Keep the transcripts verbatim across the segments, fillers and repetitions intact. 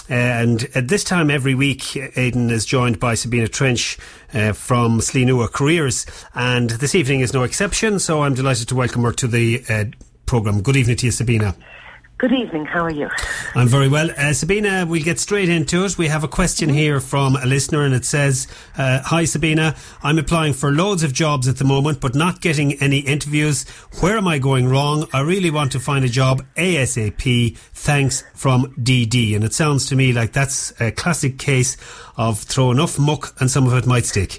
Uh, and at this time every week, Aidan is joined by Sabina Trench uh, from Sleenua Careers. And this evening is no exception, so I'm delighted to welcome her to the uh, programme. Good evening to you, Sabina. Good evening, how are you? I'm very well. Uh, Sabina, we'll get straight into it. We have a question mm-hmm. here from a listener, and it says, uh, Hi Sabina, I'm applying for loads of jobs at the moment but not getting any interviews. Where am I going wrong? I really want to find a job ASAP. Thanks, from D D. And it sounds to me like that's a classic case of throw enough muck and some of it might stick.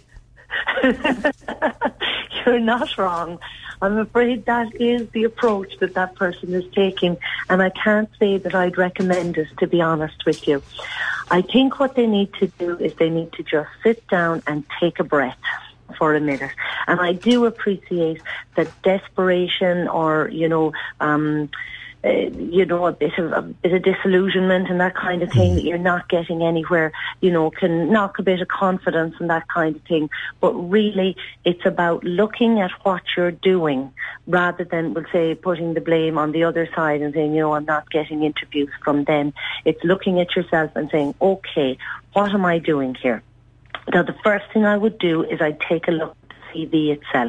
You're not wrong. I'm afraid that is the approach that that person is taking, and I can't say that I'd recommend it, to be honest with you. I think what they need to do is they need to just sit down and take a breath for a minute. And I do appreciate that desperation or, you know, um, uh, you know, a bit of a bit of disillusionment and that kind of thing, that you're not getting anywhere, you know, can knock a bit of confidence and that kind of thing. But really, it's about looking at what you're doing rather than, we'll say, putting the blame on the other side and saying, you know, I'm not getting interviews from them. It's looking at yourself and saying, okay, what am I doing here? Now, the first thing I would do is I'd take a look at the C V itself.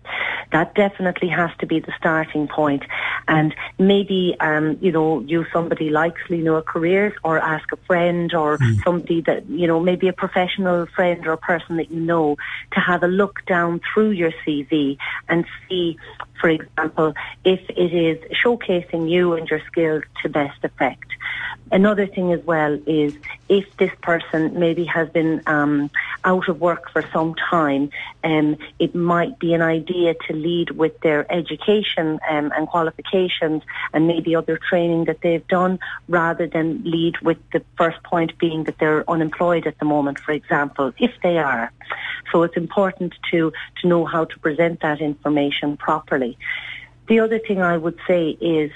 That definitely has to be the starting point. And maybe, um, you know, use somebody like Sleenua Careers, or ask a friend or mm. somebody that, you know, maybe a professional friend or a person that you know, to have a look down through your C V and see, for example, if it is showcasing you and your skills to best effect. Another thing as well is if this person maybe has been um, out of work for some time, um, it might be an idea to lead with their education um, and qualifications and maybe other training that they've done, rather than lead with the first point being that they're unemployed at the moment, for example, if they are. So it's important to, to know how to present that information properly. The other thing I would say is,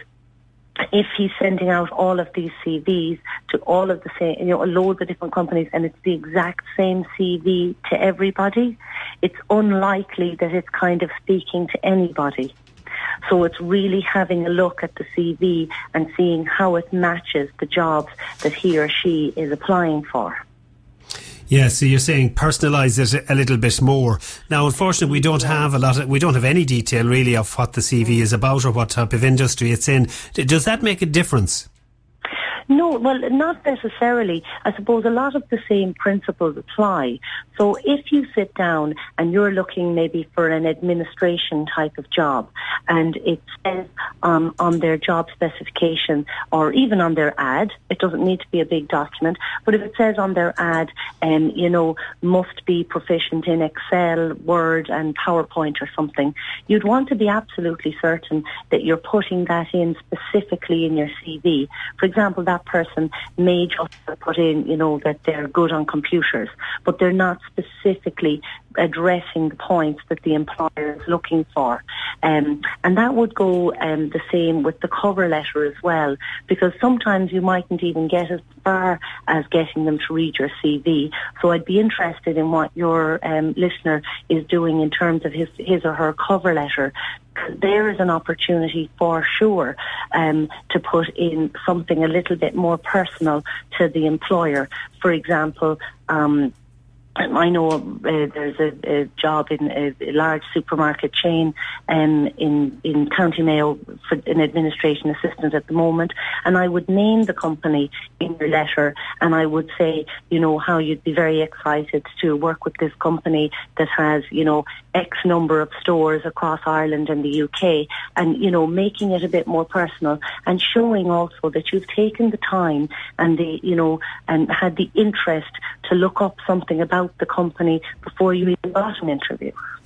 if he's sending out all of these C Vs to all of the same, you know, loads of different companies, and it's the exact same C V to everybody, it's unlikely that it's kind of speaking to anybody. So it's really having a look at the C V and seeing how it matches the jobs that he or she is applying for. Yeah, so you're saying personalise it a little bit more. Now, unfortunately, we don't have a lot of, we don't have any detail really of what the C V is about or what type of industry it's in. Does that make a difference? No, well, not necessarily. I suppose a lot of the same principles apply. So if you sit down and you're looking maybe for an administration type of job, and it says um, on their job specification, or even on their ad, it doesn't need to be a big document, but if it says on their ad, um, you know, must be proficient in Excel, Word and PowerPoint or something, you'd want to be absolutely certain that you're putting that in specifically in your C V. For example, that person may just put in, you know, that they're good on computers, but they're not specifically addressing the points that the employer is looking for. Um, and that would go um, the same with the cover letter as well, because sometimes you mightn't even get as far as getting them to read your C V. So I'd be interested in what your um, listener is doing in terms of his, his or her cover letter. There is an opportunity for sure um, to put in something a little bit more personal to the employer. For example, um, I know uh, there's a, a job in a, a large supermarket chain um, in, in County Mayo for an administration assistant at the moment, and I would name the company in your letter, and I would say, you know, how you'd be very excited to work with this company that has, you know, X number of stores across Ireland and the U K, and, you know, making it a bit more personal and showing also that you've taken the time and the, you know, and had the interest to look up something about the company before you even got an interview.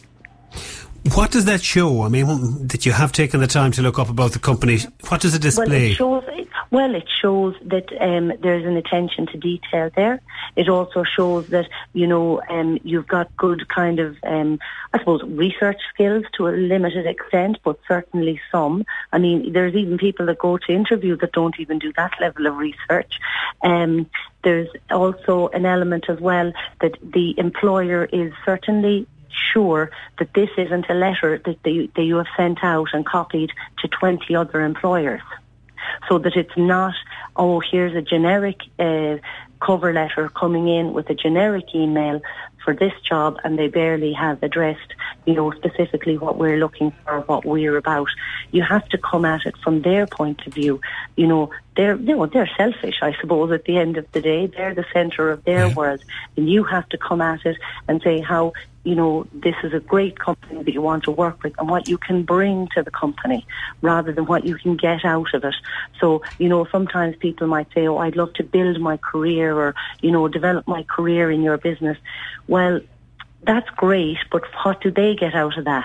What does that show? I mean, that you have taken the time to look up about the company. What does it display? Well, it shows, well, it shows that um, there's an attention to detail there. It also shows that, you know, um, you've got good kind of, um, I suppose, research skills to a limited extent, but certainly some. I mean, there's even people that go to interview that don't even do that level of research. Um, there's also an element as well that the employer is certainly sure that this isn't a letter that, they, that you have sent out and copied to twenty other employers, so that it's not oh, here's a generic uh, cover letter coming in with a generic email for this job, and they barely have addressed, you know, specifically what we're looking for, what we're about. You have to come at it from their point of view. You know, they're, you know, they're selfish, I suppose, at the end of the day. They're the centre of their yeah. world. And you have to come at it and say how, you know, this is a great company that you want to work with and what you can bring to the company rather than what you can get out of it. So, you know, sometimes people might say, oh, I'd love to build my career or, you know, develop my career in your business. Well, that's great, but what do they get out of that?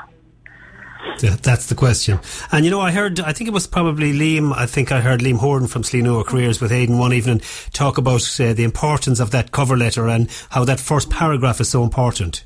Yeah, that's the question. And you know, I heard, I think it was probably Liam, I think I heard Liam Horton from Sleenua Careers with Aidan one evening talk about uh, the importance of that cover letter and how that first paragraph is so important.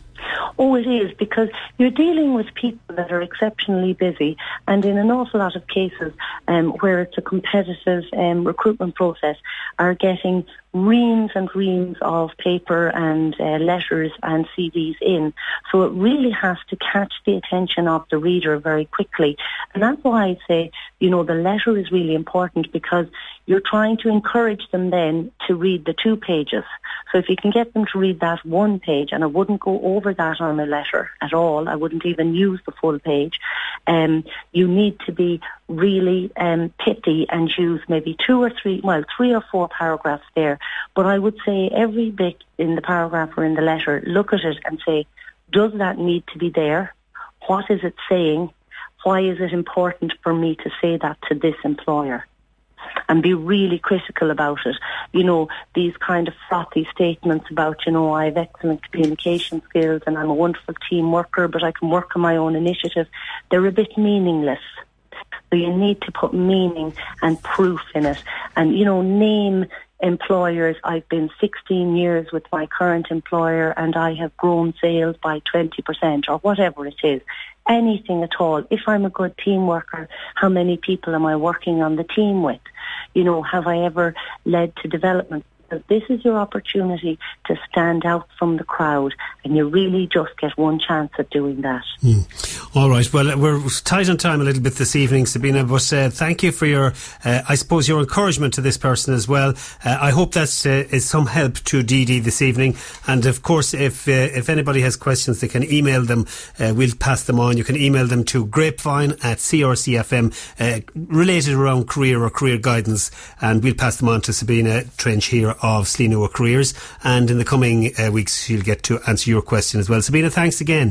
Oh, it is, because you're dealing with people that are exceptionally busy, and in an awful lot of cases um, where it's a competitive um, recruitment process, are getting reams and reams of paper and uh, letters and C Vs in. So it really has to catch the attention of the reader very quickly. And that's why I say, you know, the letter is really important, because you're trying to encourage them then to read the two pages. So if you can get them to read that one page, and I wouldn't go over that on a letter at all, I wouldn't even use the full page, um, you need to be really um, pithy and use maybe two or three, well, three or four paragraphs there. But I would say every bit in the paragraph or in the letter, look at it and say, does that need to be there? What is it saying? Why is it important for me to say that to this employer? And be really critical about it. You know, these kind of frothy statements about, you know, I have excellent communication skills and I'm a wonderful team worker, but I can work on my own initiative. They're a bit meaningless. So you need to put meaning and proof in it. And, you know, name employers. I've been sixteen years with my current employer and I have grown sales by twenty percent or whatever it is. Anything at all. If I'm a good team worker, how many people am I working on the team with? You know, have I ever led to development? Because this is your opportunity to stand out from the crowd, and you really just get one chance at doing that. Mm. All right. Well, we're tight on time a little bit this evening, Sabina, but uh, thank you for your, uh, I suppose, your encouragement to this person as well. Uh, I hope that uh, is some help to Dee Dee this evening. And of course, if uh, if anybody has questions, they can email them. Uh, we'll pass them on. You can email them to grapevine at C R C F M, uh, related around career or career guidance, and we'll pass them on to Sabina Trench here of Sleenua Careers, and in the coming uh, weeks she'll get to answer your question as well. Sabina, thanks again.